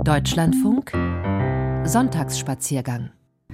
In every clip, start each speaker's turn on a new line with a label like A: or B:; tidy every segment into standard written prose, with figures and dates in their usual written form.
A: Deutschlandfunk Sonntagsspaziergang.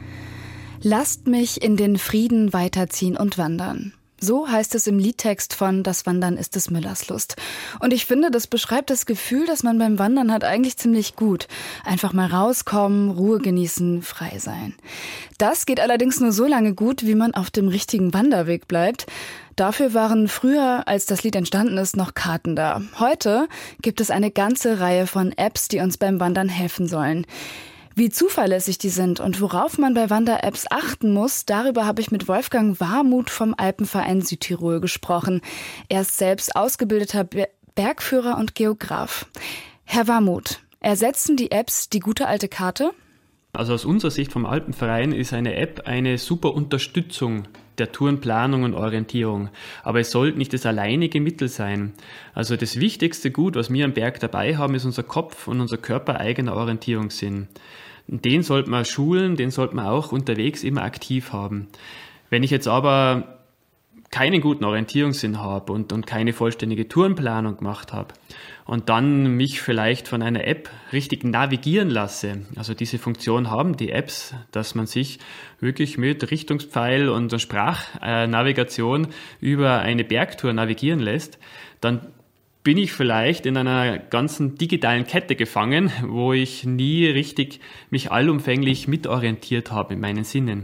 B: Lasst mich in den Frieden weiterziehen und wandern. So heißt es im Liedtext von »Das Wandern ist des Müllers Lust«. Und ich finde, das beschreibt das Gefühl, das man beim Wandern hat, eigentlich ziemlich gut. Einfach mal rauskommen, Ruhe genießen, frei sein. Das geht allerdings nur so lange gut, wie man auf dem richtigen Wanderweg bleibt. Dafür waren früher, als das Lied entstanden ist, noch Karten da. Heute gibt es eine ganze Reihe von Apps, die uns beim Wandern helfen sollen. Wie zuverlässig die sind und worauf man bei Wander-Apps achten muss, darüber habe ich mit Wolfgang Warmuth vom Alpenverein Südtirol gesprochen. Er ist selbst ausgebildeter Bergführer und Geograf. Herr Warmuth, ersetzen die Apps die gute alte Karte?
C: Also aus unserer Sicht vom Alpenverein ist eine App eine super Unterstützung der Tourenplanung und Orientierung. Aber es sollte nicht das alleinige Mittel sein. Also das wichtigste Gut, was wir am Berg dabei haben, ist unser Kopf und unser körpereigener Orientierungssinn. Den sollte man schulen, den sollte man auch unterwegs immer aktiv haben. Wenn ich jetzt aber keinen guten Orientierungssinn habe und keine vollständige Tourenplanung gemacht habe und dann mich vielleicht von einer App richtig navigieren lasse, also diese Funktion haben die Apps, dass man sich wirklich mit Richtungspfeil und Sprachnavigation über eine Bergtour navigieren lässt, dann bin ich vielleicht in einer ganzen digitalen Kette gefangen, wo ich nie richtig mich allumfänglich mitorientiert habe in meinen Sinnen.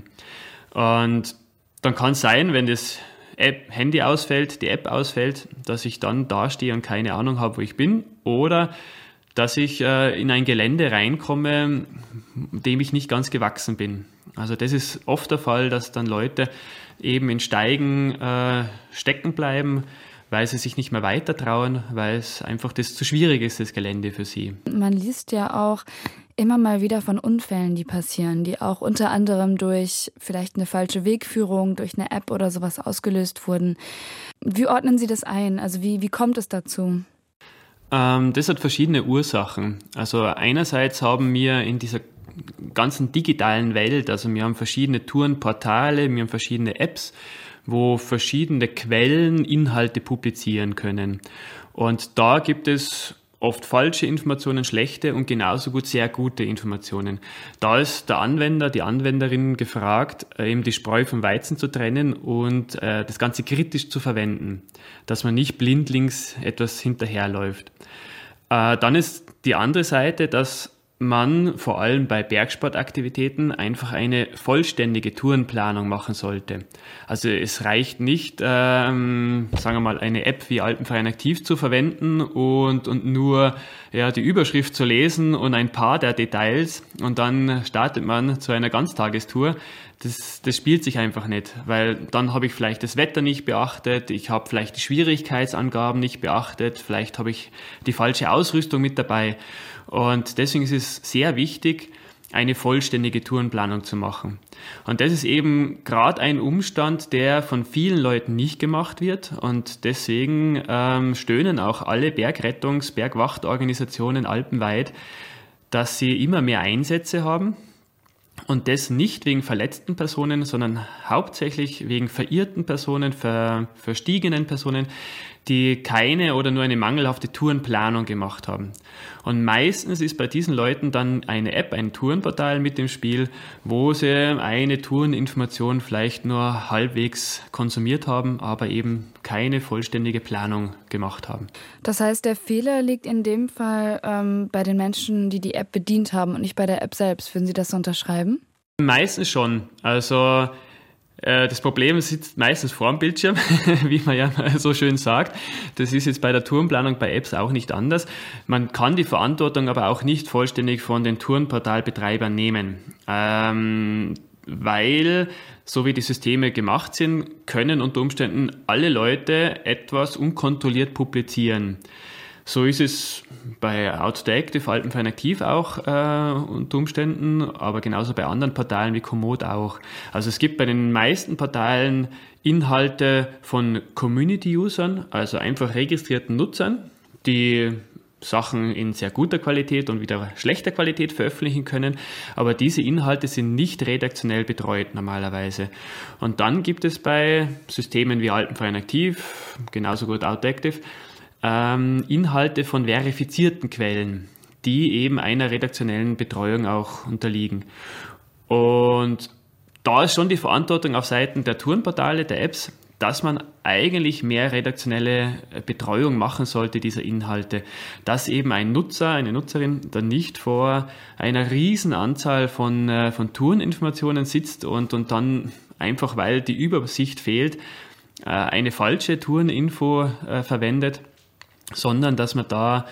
C: Und dann kann es sein, wenn das Handy ausfällt, die App ausfällt, dass ich dann dastehe und keine Ahnung habe, wo ich bin, oder dass ich in ein Gelände reinkomme, dem ich nicht ganz gewachsen bin. Also das ist oft der Fall, dass dann Leute eben in Steigen stecken bleiben, weil sie sich nicht mehr weiter trauen, weil es einfach das zu schwierig ist, das Gelände für sie.
B: Man liest ja auch immer mal wieder von Unfällen, die passieren, die auch unter anderem durch vielleicht eine falsche Wegführung, durch eine App oder sowas ausgelöst wurden. Wie ordnen Sie das ein? Also wie kommt es dazu?
C: Das hat verschiedene Ursachen. Also einerseits haben wir in dieser ganzen digitalen Welt, also wir haben verschiedene Tourenportale, wir haben verschiedene Apps, wo verschiedene Quellen Inhalte publizieren können. Und da gibt es oft falsche Informationen, schlechte und genauso gut sehr gute Informationen. Da ist der Anwender, die Anwenderin gefragt, eben die Spreu vom Weizen zu trennen und das Ganze kritisch zu verwenden, dass man nicht blindlings etwas hinterherläuft. Dann ist die andere Seite, dass man vor allem bei Bergsportaktivitäten einfach eine vollständige Tourenplanung machen sollte. Also es reicht nicht, sagen wir mal, eine App wie Alpenverein Aktiv zu verwenden und nur die Überschrift zu lesen und ein paar der Details und dann startet man zu einer Ganztagestour. Das spielt sich einfach nicht, weil dann habe ich vielleicht das Wetter nicht beachtet, ich habe vielleicht die Schwierigkeitsangaben nicht beachtet, vielleicht habe ich die falsche Ausrüstung mit dabei. Und deswegen ist es sehr wichtig, eine vollständige Tourenplanung zu machen. Und das ist eben gerade ein Umstand, der von vielen Leuten nicht gemacht wird. Und deswegen stöhnen auch alle Bergwachtorganisationen alpenweit, dass sie immer mehr Einsätze haben. Und das nicht wegen verletzten Personen, sondern hauptsächlich wegen verirrten Personen, verstiegenen Personen, die keine oder nur eine mangelhafte Tourenplanung gemacht haben. Und meistens ist bei diesen Leuten dann eine App, ein Tourenportal mit dem Spiel, wo sie eine Toureninformation vielleicht nur halbwegs konsumiert haben, aber eben keine vollständige Planung gemacht haben.
B: Das heißt, der Fehler liegt in dem Fall bei den Menschen, die die App bedient haben und nicht bei der App selbst. Würden Sie das so unterschreiben?
C: Meistens schon. Also das Problem sitzt meistens vor dem Bildschirm, wie man ja so schön sagt. Das ist jetzt bei der Tourenplanung bei Apps auch nicht anders. Man kann die Verantwortung aber auch nicht vollständig von den Tourenportalbetreibern nehmen, weil, so wie die Systeme gemacht sind, können unter Umständen alle Leute etwas unkontrolliert publizieren. So ist es bei Outdoor-Active, Alpenverein Aktiv auch unter Umständen, aber genauso bei anderen Portalen wie Komoot auch. Also es gibt bei den meisten Portalen Inhalte von Community-Usern, also einfach registrierten Nutzern, die Sachen in sehr guter Qualität und wieder schlechter Qualität veröffentlichen können, aber diese Inhalte sind nicht redaktionell betreut normalerweise. Und dann gibt es bei Systemen wie Alpenverein Aktiv, genauso gut Outdoor-Active, Inhalte von verifizierten Quellen, die eben einer redaktionellen Betreuung auch unterliegen. Und da ist schon die Verantwortung auf Seiten der Tourenportale, der Apps, dass man eigentlich mehr redaktionelle Betreuung machen sollte dieser Inhalte, dass eben ein Nutzer, eine Nutzerin dann nicht vor einer riesen Anzahl von Toureninformationen sitzt und dann einfach, weil die Übersicht fehlt, eine falsche Toureninfo verwendet, sondern dass man da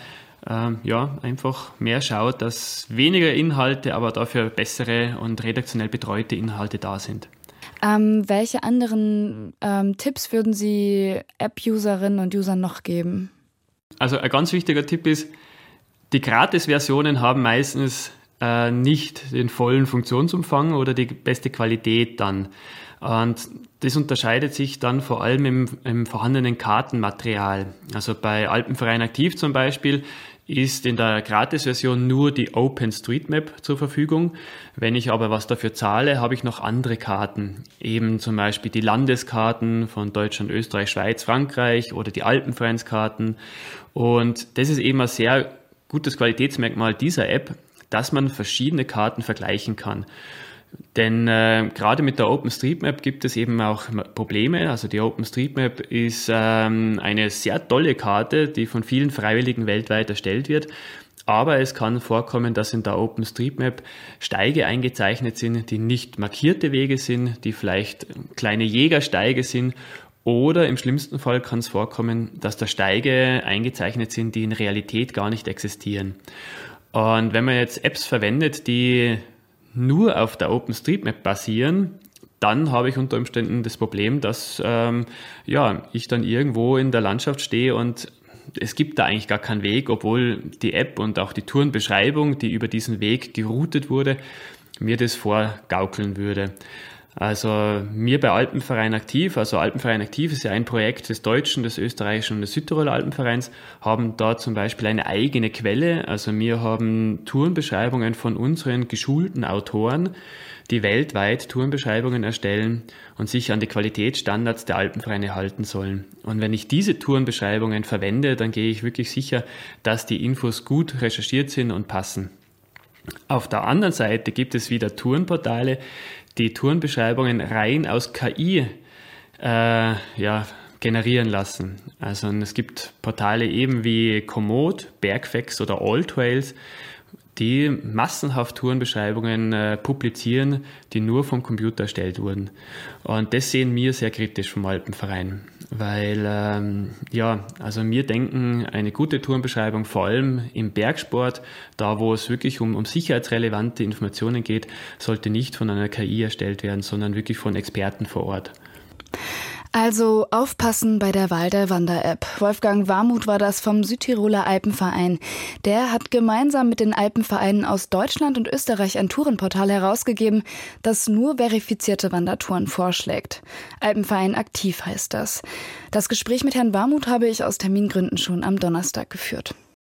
C: einfach mehr schaut, dass weniger Inhalte, aber dafür bessere und redaktionell betreute Inhalte da sind.
B: Welche anderen Tipps würden Sie App-Userinnen und Usern noch geben?
C: Also ein ganz wichtiger Tipp ist, die Gratis-Versionen haben meistens nicht den vollen Funktionsumfang oder die beste Qualität dann. Und das unterscheidet sich dann vor allem im vorhandenen Kartenmaterial. Also bei Alpenverein Aktiv zum Beispiel ist in der Gratis-Version nur die OpenStreetMap zur Verfügung. Wenn ich aber was dafür zahle, habe ich noch andere Karten. Eben zum Beispiel die Landeskarten von Deutschland, Österreich, Schweiz, Frankreich oder die Alpenvereinskarten. Und das ist eben ein sehr gutes Qualitätsmerkmal dieser App, dass man verschiedene Karten vergleichen kann. Denn gerade mit der OpenStreetMap gibt es eben auch Probleme. Also die OpenStreetMap ist eine sehr tolle Karte, die von vielen Freiwilligen weltweit erstellt wird. Aber es kann vorkommen, dass in der OpenStreetMap Steige eingezeichnet sind, die nicht markierte Wege sind, die vielleicht kleine Jägersteige sind. Oder im schlimmsten Fall kann es vorkommen, dass da Steige eingezeichnet sind, die in Realität gar nicht existieren. Und wenn man jetzt Apps verwendet, die nur auf der OpenStreetMap basieren, dann habe ich unter Umständen das Problem, dass ich dann irgendwo in der Landschaft stehe und es gibt da eigentlich gar keinen Weg, obwohl die App und auch die Tourenbeschreibung, die über diesen Weg geroutet wurde, mir das vorgaukeln würde. Also mir bei Alpenverein Aktiv, also Alpenverein Aktiv ist ja ein Projekt des Deutschen, des Österreichischen und des Südtiroler Alpenvereins, haben da zum Beispiel eine eigene Quelle. Also wir haben Tourenbeschreibungen von unseren geschulten Autoren, die weltweit Tourenbeschreibungen erstellen und sich an die Qualitätsstandards der Alpenvereine halten sollen. Und wenn ich diese Tourenbeschreibungen verwende, dann gehe ich wirklich sicher, dass die Infos gut recherchiert sind und passen. Auf der anderen Seite gibt es wieder Tourenportale, die Tourenbeschreibungen rein aus KI generieren lassen. Also es gibt Portale eben wie Komoot, Bergfacts oder Alltrails, die massenhaft Tourenbeschreibungen publizieren, die nur vom Computer erstellt wurden. Und das sehen wir sehr kritisch vom Alpenverein, weil wir denken, eine gute Tourenbeschreibung, vor allem im Bergsport, da wo es wirklich um sicherheitsrelevante Informationen geht, sollte nicht von einer KI erstellt werden, sondern wirklich von Experten vor Ort.
B: Also aufpassen bei der Wahl der Wander-App. Wolfgang Warmuth war das vom Südtiroler Alpenverein. Der hat gemeinsam mit den Alpenvereinen aus Deutschland und Österreich ein Tourenportal herausgegeben, das nur verifizierte Wandertouren vorschlägt. Alpenverein Aktiv heißt das. Das Gespräch mit Herrn Warmuth habe ich aus Termingründen schon am Donnerstag geführt.